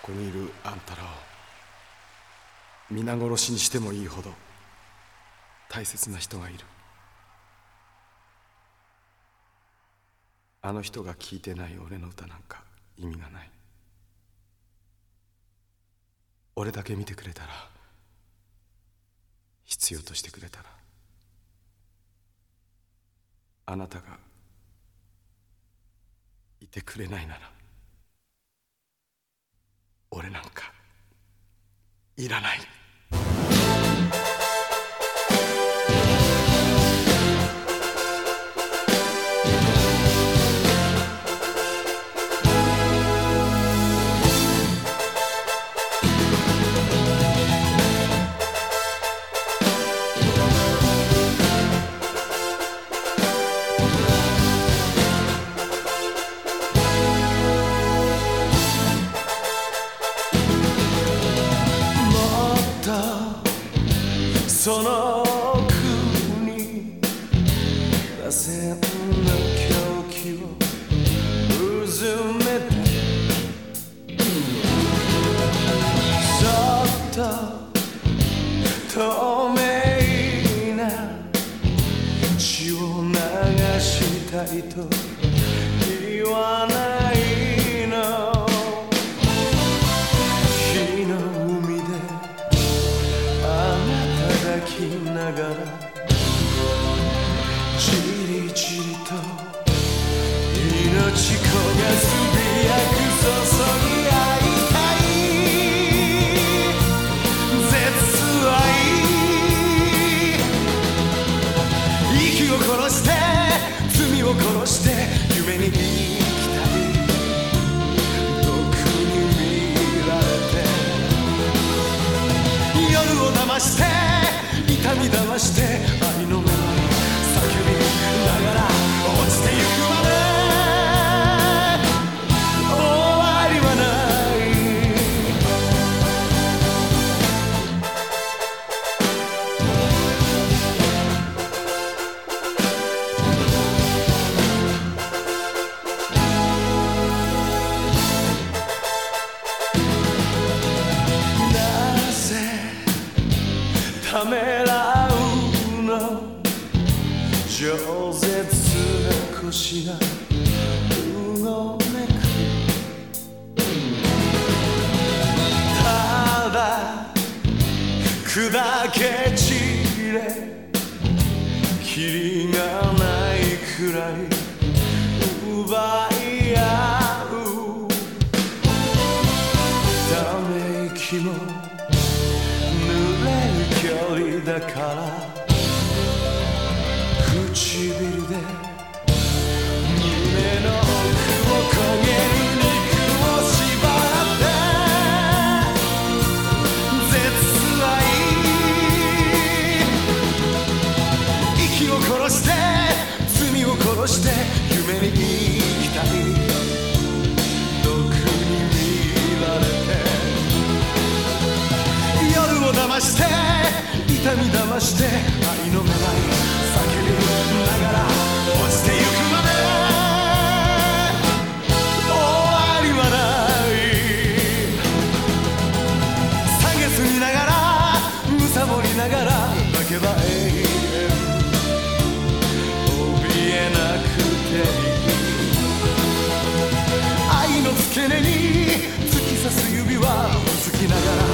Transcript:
こにいるあんたらを皆殺しにしてもいいほど大切な人がいる。あの人が聴いてない俺の歌なんか意味がない。俺だけ見てくれたら、必要としてくれたら、あなたがいてくれないなら俺なんかいらない。 その奥に螺旋の狂気をうずめてそっと透明な血を流したいと言わないの。火の海で抱きながらじりじりと命焦がすびやく注ぎ合いたい絶愛。息を殺して罪を殺して夢に生きたい。毒に見られて夜を騙して痛み騙して愛の目を叫びながら落ちてゆくまで終わりはない。なぜためらうの。饒舌な腰がうごめく。ただ砕け散れきりがないくらい奪い合う。ため息も濡れる距離だから唇で胸の奥を焦げる肉を縛って絶愛。息を殺して罪を殺して夢に生きたい。毒に見られて夜を騙して痛み騙して愛のめまい叫びながら落ちてゆくまで終わりはない。下げすぎながら貪りながら泣けば永遠怯えなくていい。愛の付け根に突き刺す指はうずきながら